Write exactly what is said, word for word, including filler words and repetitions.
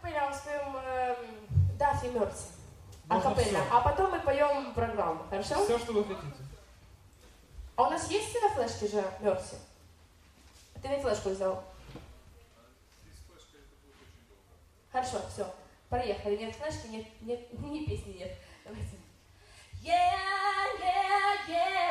акапелла споем Даффи Мерси. Акапелла. А потом мы поем программу, хорошо? Все, что вы хотите. А у нас есть на флешке же Мерси? Ты мне флешку взял? Хорошо, все. Проехали. Нет флешки, нет, нет, ни песни нет. Давайте. Yeah, yeah, yeah.